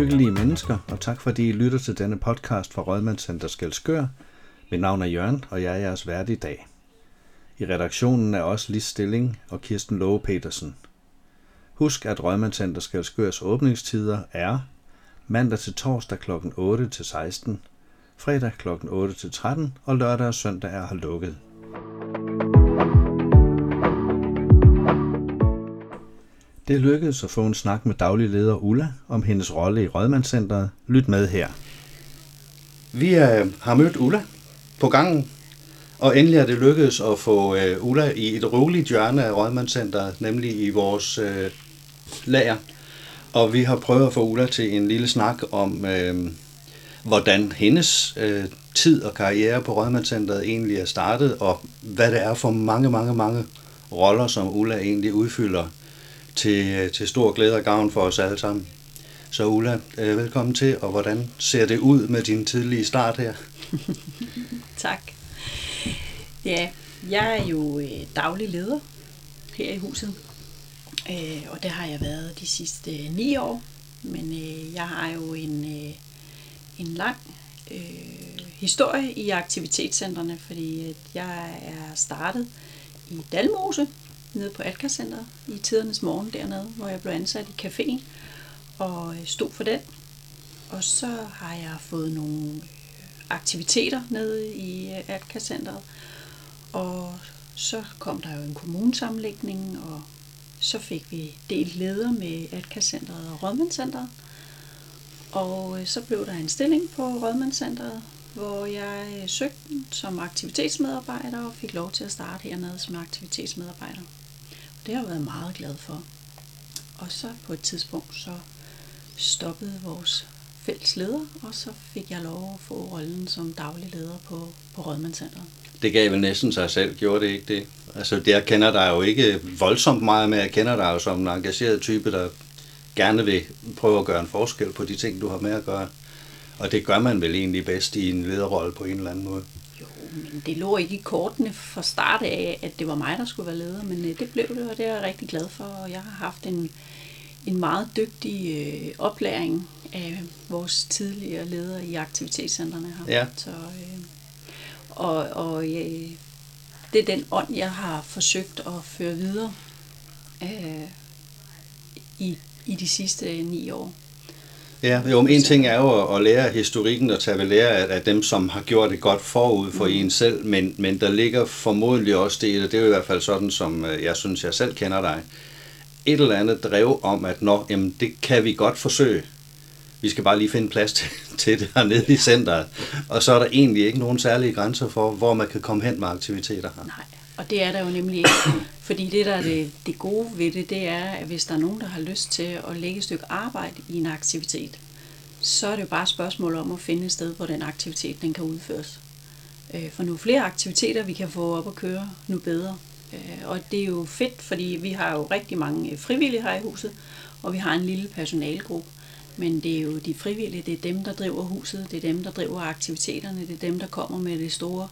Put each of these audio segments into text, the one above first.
hyggelige mennesker, og tak fordi I lytter til denne podcast fra Rådmandscenter Skælskør. Mit navn er Jørgen, og jeg er jeres vært i dag. I redaktionen er også Lis Stilling og Kirsten Love Petersen. Husk, at Rådmandscenter Skælskørs åbningstider er mandag til torsdag kl. 8 til 16, fredag kl. 8 til 13 og lørdag og søndag er lukket. Det lykkedes at få en snak med daglig leder Ulla om hendes rolle i Rådmandscenteret. Lyt med her. Vi har mødt Ulla på gangen, og endelig er det lykkedes at få Ulla i et roligt hjørne af Rådmandscenteret, nemlig i vores lager. Og vi har prøvet at få Ulla til en lille snak om, hvordan hendes tid og karriere på Rådmandscenteret egentlig er startet, og hvad det er for mange roller, som Ulla egentlig udfylder til stor glæde og gavn for os alle sammen. Så Ulla, velkommen til, og hvordan ser det ud med din tidlige start her? Tak. Ja, jeg er jo daglig leder her i huset, og det har jeg været de sidste 9 år, men jeg har jo en lang historie i aktivitetscentrene, fordi jeg er startet i Dalmose, nede på Alka-centret i tidernes morgen dernede, hvor jeg blev ansat i caféen og stod for den. Og så har jeg fået nogle aktiviteter nede i Alka-centret, og så kom der jo en kommunesammenlægning, og så fik vi delt leder med Alka-centret og Rådmandscentret. Og så blev der en stilling på Rådmandscentret, hvor jeg søgte som aktivitetsmedarbejder og fik lov til at starte hernede som aktivitetsmedarbejder. Det har jeg været meget glad for. Og så på et tidspunkt så stoppede vores fælles leder, og så fik jeg lov at få rollen som daglig leder på Rådmandscentret. Det gav vel næsten sig selv, gjorde det ikke det? Altså, jeg kender dig jo ikke voldsomt meget, men jeg kender dig jo som en engageret type, der gerne vil prøve at gøre en forskel på de ting, du har med at gøre. Og det gør man vel egentlig bedst i en lederrolle på en eller anden måde. Jo, men det lå ikke i kortene fra start af, at det var mig, der skulle være leder, men det blev det, og det er jeg rigtig glad for. Og jeg har haft en meget dygtig oplæring af vores tidligere ledere i aktivitetscentrene her. Ja. Så, det er den ånd, jeg har forsøgt at føre videre i de sidste 9 år. Ja, jo, en ting er jo at lære historikken og tage ved lære af dem, som har gjort det godt forud for en selv, men der ligger formodentlig også det er jo i hvert fald sådan, som jeg synes, jeg selv kender dig, et eller andet drev om, at jamen, det kan vi godt forsøge. Vi skal bare lige finde plads til det hernede i centret. Og så er der egentlig ikke nogen særlige grænser for, hvor man kan komme hen med aktiviteter her. Nej, og det er der jo nemlig ikke. Fordi det, der er det gode ved det er, at hvis der er nogen, der har lyst til at lægge et stykke arbejde i en aktivitet, så er det jo bare et spørgsmål om at finde et sted, hvor den aktivitet den kan udføres. For nu flere aktiviteter, vi kan få op at køre, nu bedre. Og det er jo fedt, fordi vi har jo rigtig mange frivillige her i huset, og vi har en lille personalegruppe. Men det er jo de frivillige, det er dem, der driver huset, det er dem, der driver aktiviteterne, det er dem, der kommer med det store,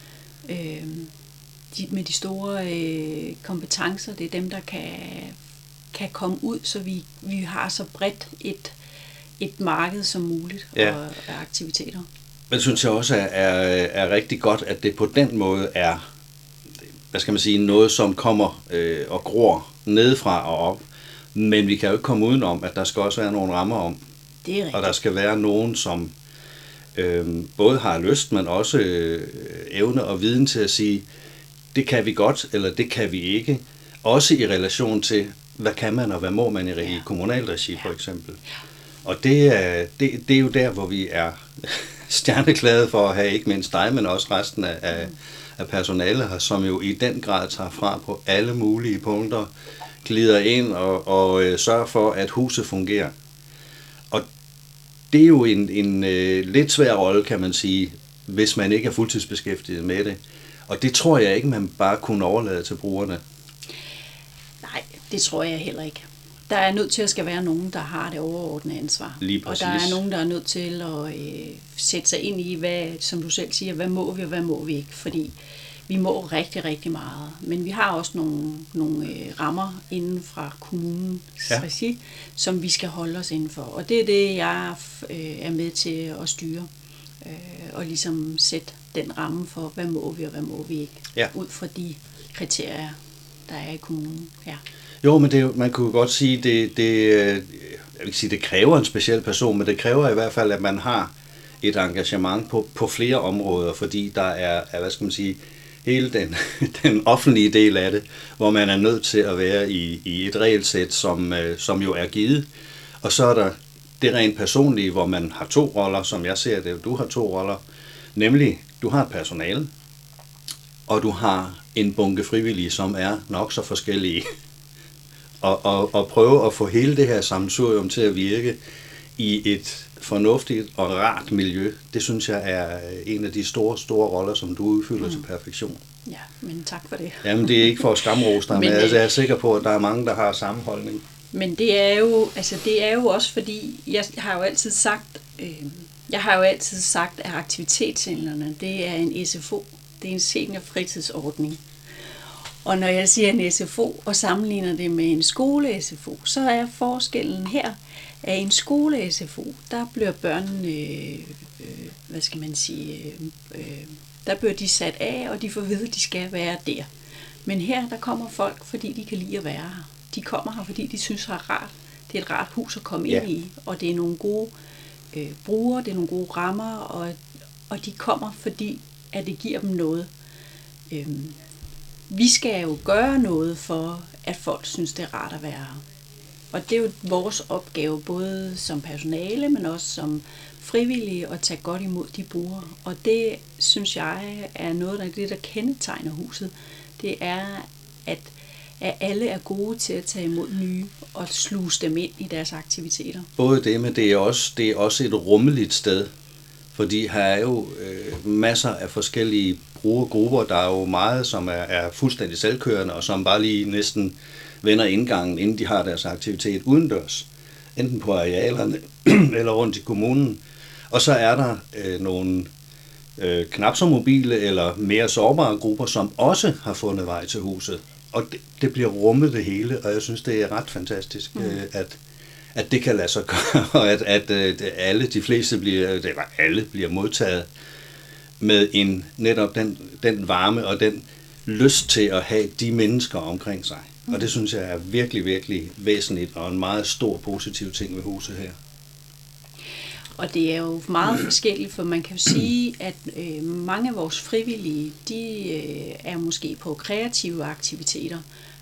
med de store kompetencer, det er dem, der kan komme ud, så vi har så bredt et marked som muligt af aktiviteter. Men synes jeg også er rigtig godt, at det på den måde er, hvad skal man sige, noget, som kommer og gror nedefra og op. Men vi kan jo ikke komme udenom, at der skal også være nogle rammer om. Det er rigtigt. Og der skal være nogen, som både har lyst, men også evne og viden til at sige, det kan vi godt, eller det kan vi ikke. Også i relation til, hvad kan man og hvad må man i kommunalregi for eksempel. Og det er jo der, hvor vi er stjerneglade for at have ikke mindst dig, men også resten af personalet her, som jo i den grad tager fra på alle mulige punkter, glider ind og sørger for, at huset fungerer. Og det er jo en lidt svær rolle, kan man sige, hvis man ikke er fuldtidsbeskæftiget med det. Og det tror jeg ikke, man bare kunne overlade til brugerne. Nej, det tror jeg heller ikke. Der er nødt til at skal være nogen, der har det overordnede ansvar. Lige præcis. Og der er nogen, der er nødt til at sætte sig ind i, hvad, som du selv siger, hvad må vi og hvad må vi ikke. Fordi vi må rigtig, rigtig meget. Men vi har også nogle rammer inden fra kommunens regi, som vi skal holde os inden for. Og det er det, jeg er med til at styre. Og ligesom sætte den ramme for, hvad må vi og hvad må vi ikke. Ja. Ud fra de kriterier, der er i kommunen. Ja. Jo, men man kunne godt sige, jeg vil ikke sige, det kræver en speciel person, men det kræver i hvert fald, at man har et engagement på flere områder, fordi der er hvad skal man sige, hele den offentlige del af det, hvor man er nødt til at være i et regelsæt, som jo er givet. Og så er der det rent personlige, hvor man har 2 roller, som jeg ser det. Du har 2 roller, nemlig du har et personale, og du har en bunke frivillige, som er nok så forskellige. Og prøve at få hele det her sammensurium til at virke i et fornuftigt og rart miljø, det synes jeg er en af de store roller, som du udfylder til perfektion. Ja, men tak for det. Jamen, det er ikke for at skamrose dig, men jeg er sikker på, at der er mange, der har samme holdning. Men det er jo også fordi, jeg har jo altid sagt, at aktivitetscentrene, det er en SFO, det er en seniorfritidsordning. Og når jeg siger en SFO og sammenligner det med en skole-SFO, så er forskellen her, at i en skole-SFO, der bliver børnene, der bliver de sat af, og de får at vide, at de skal være der. Men her, der kommer folk, fordi de kan lide at være her. De kommer her, fordi de synes, det er rart. Det er et rart hus at komme ind i, og det er nogle gode brugere, det er nogle gode rammer, og de kommer, fordi at det giver dem noget. Vi skal jo gøre noget for, at folk synes, det er rart at være her. Og det er jo vores opgave, både som personale, men også som frivillige, at tage godt imod de brugere. Og det, synes jeg, er noget af det, der kendetegner huset. Det er, at alle er gode til at tage imod nye og sluse dem ind i deres aktiviteter. Både det, men det er også et rummeligt sted. Fordi her er jo masser af forskellige brugergrupper. Der er jo meget, som er fuldstændig selvkørende, og som bare lige næsten vender indgangen, inden de har deres aktivitet udendørs. Enten på arealerne eller rundt i kommunen. Og så er der nogle knap så mobile eller mere sårbare grupper, som også har fundet vej til huset. Og det bliver rummet det hele, og jeg synes, det er ret fantastisk, at det kan lade sig gøre, og at de fleste bliver modtaget med netop den varme og den lyst til at have de mennesker omkring sig. Og det synes jeg er virkelig, virkelig væsentligt og en meget stor positiv ting ved huset her. Og det er jo meget forskelligt, for man kan jo sige, at mange af vores frivillige, de er måske på kreative aktiviteter.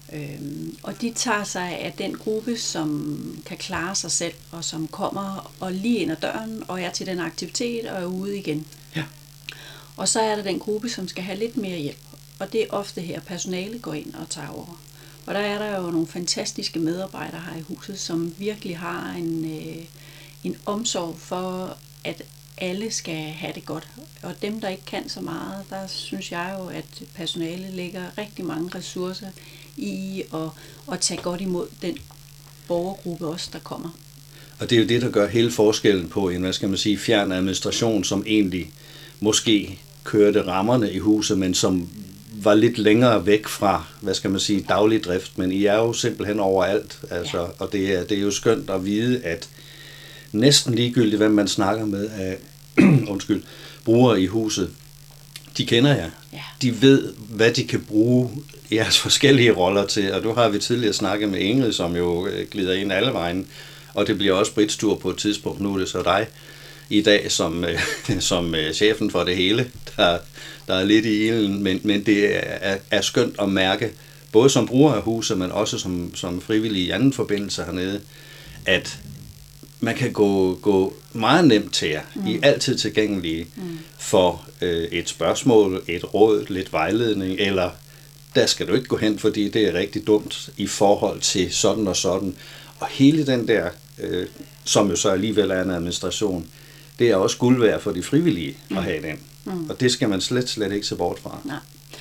Og de tager sig af den gruppe, som kan klare sig selv, og som kommer og lige ind ad døren, og er til den aktivitet og er ude igen. Ja. Og så er der den gruppe, som skal have lidt mere hjælp. Og det er ofte her, personale går ind og tager over. Og der er der jo nogle fantastiske medarbejdere her i huset, som virkelig har en omsorg for, at alle skal have det godt. Og dem, der ikke kan så meget, der synes jeg jo, at personale lægger rigtig mange ressourcer i at tage godt imod den borgergruppe også, der kommer. Og det er jo det, der gør hele forskellen på en, fjern administration, som egentlig måske kørte rammerne i huset, men som var lidt længere væk fra, daglig drift, men I er jo simpelthen overalt, altså, og det er jo skønt at vide, at næsten ligegyldigt, hvem man snakker med af brugere i huset, de kender jer. Ja. De ved, hvad de kan bruge jeres forskellige roller til, og du har vi tidligere snakket med Ingrid, som jo glider ind alle vejen, og det bliver også Brits tur på et tidspunkt. Nu er det så dig i dag som chefen for det hele, der er lidt i ilden, men det er skønt at mærke, både som bruger af huset, men også som frivillig i anden forbindelse hernede, at man kan gå meget nemt til jer. I er altid tilgængelige for et spørgsmål, et råd, lidt vejledning, eller der skal du ikke gå hen, fordi det er rigtig dumt i forhold til sådan og sådan. Og hele den der, som jo så alligevel er en administration, det er også guld værd for de frivillige at have den. Og det skal man slet ikke se bort fra. Nej.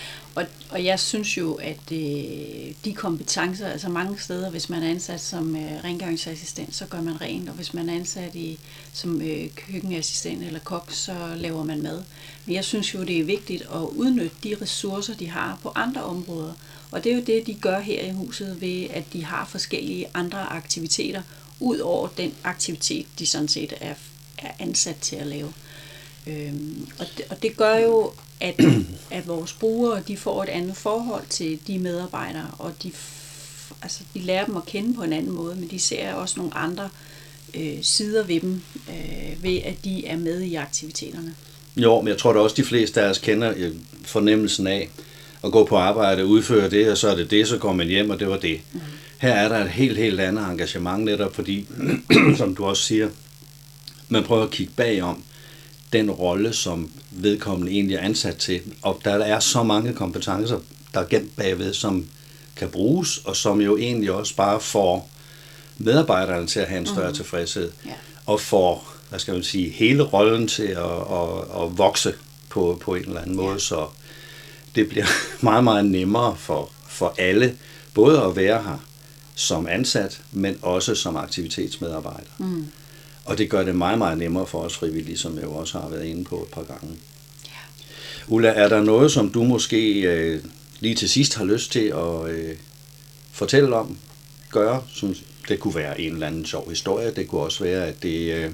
Og jeg synes jo, at de kompetencer, altså mange steder, hvis man er ansat som rengøringsassistent, så gør man rent, og hvis man er ansat som køkkenassistent eller kok, så laver man mad. Men jeg synes jo, det er vigtigt at udnytte de ressourcer, de har på andre områder. Og det er jo det, de gør her i huset, ved at de har forskellige andre aktiviteter, ud over den aktivitet, de sådan set er ansat til at lave. Og det gør jo, at vores brugere, de får et andet forhold til de medarbejdere, og de lærer dem at kende på en anden måde, men de ser også nogle andre sider ved dem, ved at de er med i aktiviteterne. Jo, men jeg tror da også, de fleste af os kender fornemmelsen af at gå på arbejde, udføre det, og så er det, så går man hjem, og det var det. Mm. Her er der et helt andet engagement netop, fordi, som du også siger, man prøver at kigge bagom den rolle, som vedkommende egentlig er ansat til. Og der er så mange kompetencer, der er gemt bagved, som kan bruges, og som jo egentlig også bare får medarbejderne til at have en større tilfredshed. Yeah. Og får, hele rollen til at vokse på en eller anden måde. Så det bliver meget, meget nemmere for alle, både at være her som ansat, men også som aktivitetsmedarbejder. Mm. Og det gør det meget, meget nemmere for os frivillige, som jeg jo også har været inde på et par gange. Ja. Ulla, er der noget, som du måske lige til sidst har lyst til at fortælle om, gøre? Det kunne være en eller anden sjov historie. Det kunne også være, at det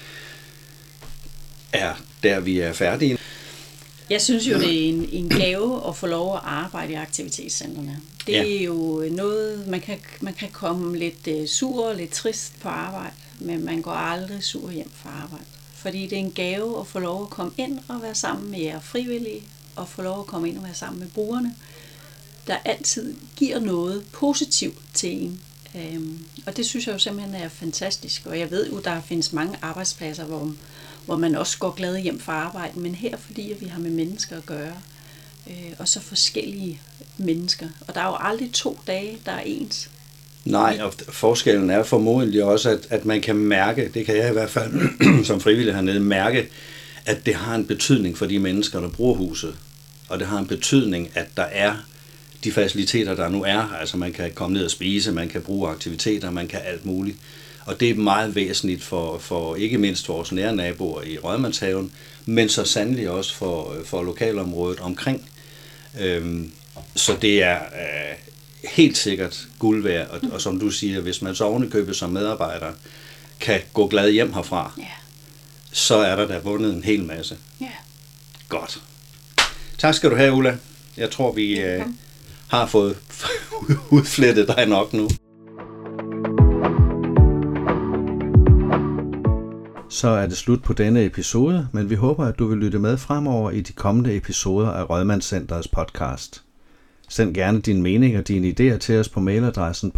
er der, vi er færdige. Jeg synes jo, det er en gave at få lov at arbejde i aktivitetscentrene. Det er jo noget, man kan komme lidt sur og lidt trist på arbejde, men man går aldrig sur hjem fra arbejde. Fordi det er en gave at få lov at komme ind og være sammen med jer frivillige, og få lov at komme ind og være sammen med brugerne, der altid giver noget positivt til en. Og det synes jeg jo simpelthen er fantastisk. Og jeg ved jo, der findes mange arbejdspladser, hvor man også går glad hjem fra arbejde, men her fordi vi har med mennesker at gøre, og så forskellige mennesker. Og der er jo aldrig 2 dage, der er ens. Nej, og forskellen er formodentlig også, at man kan mærke, det kan jeg i hvert fald som frivillig hernede mærke, at det har en betydning for de mennesker, der bruger huset. Og det har en betydning, at der er de faciliteter, der nu er. Altså man kan komme ned og spise, man kan bruge aktiviteter, man kan alt muligt. Og det er meget væsentligt for ikke mindst vores nære naboer i Rådmandshaven, men så sandelig også for lokalområdet omkring. Så det er helt sikkert guld værd, og som du siger, hvis man så ovenikøbet som medarbejder kan gå glad hjem herfra, så er der vundet en hel masse. Godt. Tak skal du have, Ulla. Jeg tror, vi har fået udflettet dig nok nu. Så er det slut på denne episode, men vi håber, at du vil lytte med fremover i de kommende episoder af Rådmandscenterets podcast. Send gerne din mening og dine idéer til os på mailadressen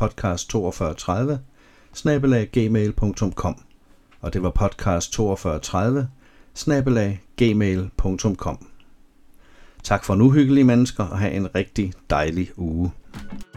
podcast4230@gmail.com. Og det var podcast4230@gmail.com. Tak for nu, hyggelige mennesker, og have en rigtig dejlig uge.